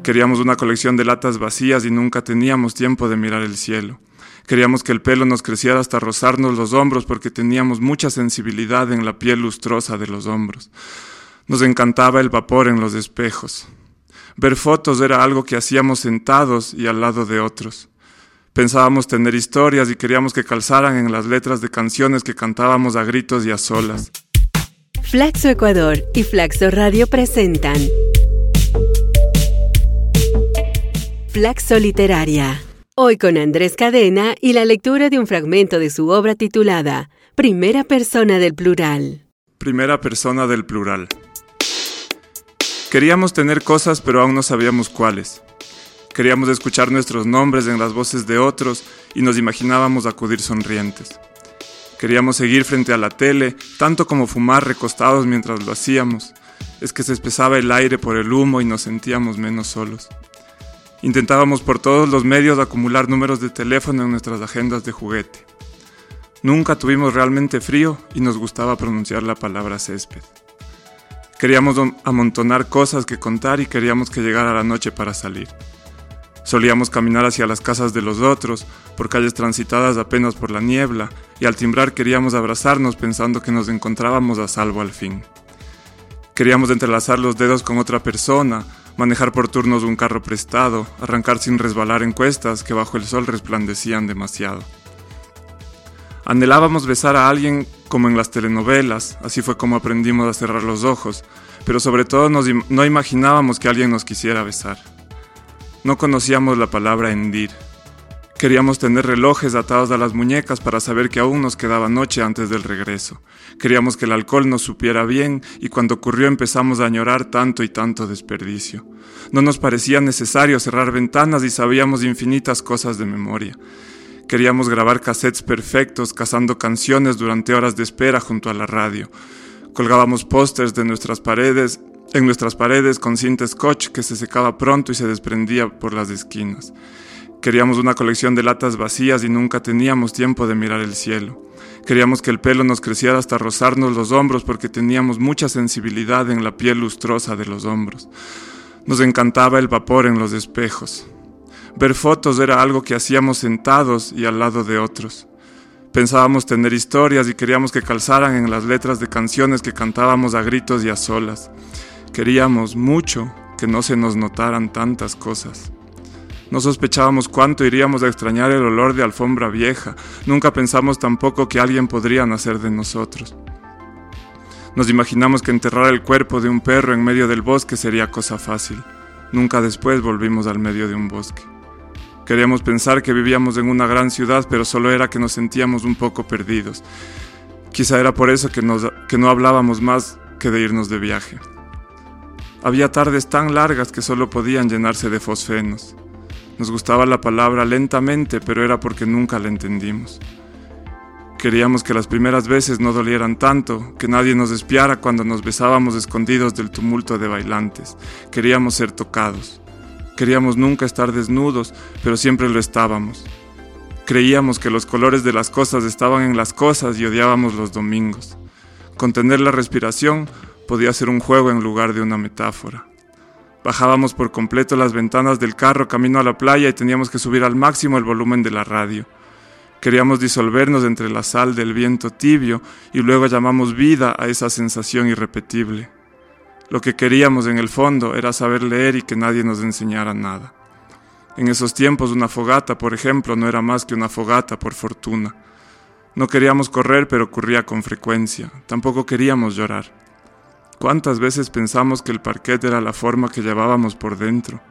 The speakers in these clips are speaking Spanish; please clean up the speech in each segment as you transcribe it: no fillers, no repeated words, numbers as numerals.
Queríamos una colección de latas vacías y nunca teníamos tiempo de mirar el cielo. Queríamos que el pelo nos creciera hasta rozarnos los hombros porque teníamos mucha sensibilidad en la piel lustrosa de los hombros. Nos encantaba el vapor en los espejos. Ver fotos era algo que hacíamos sentados y al lado de otros. Pensábamos tener historias y queríamos que calzaran en las letras de canciones que cantábamos a gritos y a solas. Flaxo Ecuador y Flaxo Radio presentan Flaxo Literaria. Hoy con Andrés Cadena y la lectura de un fragmento de su obra titulada Primera Persona del Plural. Primera persona del plural. Queríamos tener cosas, pero aún no sabíamos cuáles. Queríamos escuchar nuestros nombres en las voces de otros y nos imaginábamos acudir sonrientes. Queríamos seguir frente a la tele, tanto como fumar recostados mientras lo hacíamos. Es que se espesaba el aire por el humo y nos sentíamos menos solos. Intentábamos por todos los medios acumular números de teléfono en nuestras agendas de juguete. Nunca tuvimos realmente frío y nos gustaba pronunciar la palabra césped. Queríamos amontonar cosas que contar y queríamos que llegara la noche para salir. Solíamos caminar hacia las casas de los otros, por calles transitadas apenas por la niebla, y al timbrar queríamos abrazarnos pensando que nos encontrábamos a salvo al fin. Queríamos entrelazar los dedos con otra persona, manejar por turnos un carro prestado, arrancar sin resbalar en cuestas que bajo el sol resplandecían demasiado. Anhelábamos besar a alguien como en las telenovelas, así fue como aprendimos a cerrar los ojos, pero sobre todo no imaginábamos que alguien nos quisiera besar. No conocíamos la palabra hendir. Queríamos tener relojes atados a las muñecas para saber que aún nos quedaba noche antes del regreso. Queríamos que el alcohol nos supiera bien y cuando ocurrió empezamos a añorar tanto y tanto desperdicio. No nos parecía necesario cerrar ventanas y sabíamos infinitas cosas de memoria. Queríamos grabar cassettes perfectos cazando canciones durante horas de espera junto a la radio. Colgábamos pósters en nuestras paredes con cinta scotch que se secaba pronto y se desprendía por las esquinas. Queríamos una colección de latas vacías y nunca teníamos tiempo de mirar el cielo. Queríamos que el pelo nos creciera hasta rozarnos los hombros porque teníamos mucha sensibilidad en la piel lustrosa de los hombros. Nos encantaba el vapor en los espejos. Ver fotos era algo que hacíamos sentados y al lado de otros. Pensábamos tener historias y queríamos que calzaran en las letras de canciones que cantábamos a gritos y a solas. Queríamos mucho que no se nos notaran tantas cosas. No sospechábamos cuánto iríamos a extrañar el olor de alfombra vieja. Nunca pensamos tampoco que alguien podría nacer de nosotros. Nos imaginamos que enterrar el cuerpo de un perro en medio del bosque sería cosa fácil. Nunca después volvimos al medio de un bosque. Queríamos pensar que vivíamos en una gran ciudad, pero solo era que nos sentíamos un poco perdidos. Quizá era por eso que no hablábamos más que de irnos de viaje. Había tardes tan largas que solo podían llenarse de fosfenos. Nos gustaba la palabra lentamente, pero era porque nunca la entendimos. Queríamos que las primeras veces no dolieran tanto, que nadie nos espiara cuando nos besábamos escondidos del tumulto de bailantes. Queríamos ser tocados. Queríamos nunca estar desnudos, pero siempre lo estábamos. Creíamos que los colores de las cosas estaban en las cosas y odiábamos los domingos. Contener la respiración podía ser un juego en lugar de una metáfora. Bajábamos por completo las ventanas del carro camino a la playa y teníamos que subir al máximo el volumen de la radio. Queríamos disolvernos entre la sal del viento tibio y luego llamamos vida a esa sensación irrepetible. Lo que queríamos en el fondo era saber leer y que nadie nos enseñara nada. En esos tiempos una fogata, por ejemplo, no era más que una fogata por fortuna. No queríamos correr, pero ocurría con frecuencia. Tampoco queríamos llorar. ¿Cuántas veces pensamos que el parquet era la forma que llevábamos por dentro?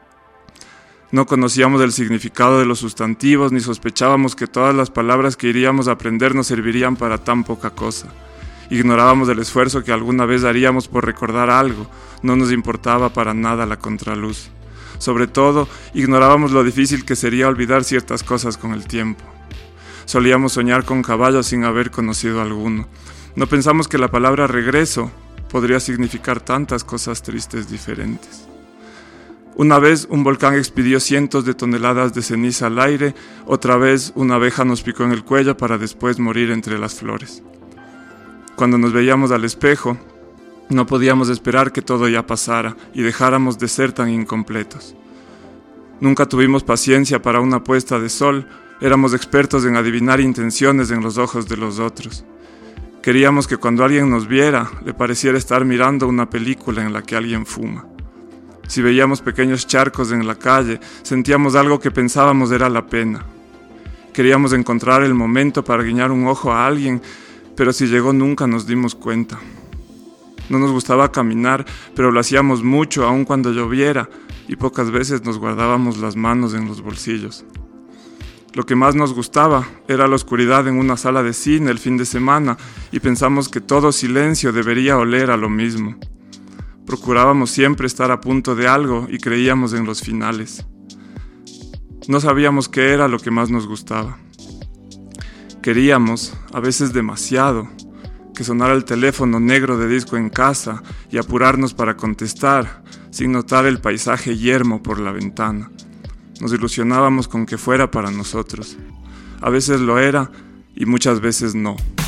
No conocíamos el significado de los sustantivos ni sospechábamos que todas las palabras que iríamos a aprender nos servirían para tan poca cosa. Ignorábamos el esfuerzo que alguna vez haríamos por recordar algo. No nos importaba para nada la contraluz. Sobre todo, ignorábamos lo difícil que sería olvidar ciertas cosas con el tiempo. Solíamos soñar con caballos sin haber conocido alguno. No pensamos que la palabra regreso podría significar tantas cosas tristes diferentes. Una vez un volcán expidió cientos de toneladas de ceniza al aire, otra vez una abeja nos picó en el cuello para después morir entre las flores. Cuando nos veíamos al espejo, No podíamos esperar que todo ya pasara y dejáramos de ser tan incompletos. Nunca tuvimos paciencia para una puesta de sol, éramos expertos en adivinar intenciones en los ojos de los otros. Queríamos que cuando alguien nos viera, le pareciera estar mirando una película en la que alguien fuma. Si veíamos pequeños charcos en la calle, sentíamos algo que pensábamos era la pena. Queríamos encontrar el momento para guiñar un ojo a alguien, pero si llegó nunca nos dimos cuenta. No nos gustaba caminar, pero lo hacíamos mucho aun cuando lloviera, y pocas veces nos guardábamos las manos en los bolsillos. Lo que más nos gustaba era la oscuridad en una sala de cine el fin de semana, y pensamos que todo silencio debería oler a lo mismo. Procurábamos siempre estar a punto de algo y creíamos en los finales. No sabíamos qué era lo que más nos gustaba. Queríamos, a veces demasiado, que sonara el teléfono negro de disco en casa y apurarnos para contestar, sin notar el paisaje yermo por la ventana. Nos ilusionábamos con que fuera para nosotros. A veces lo era y muchas veces no.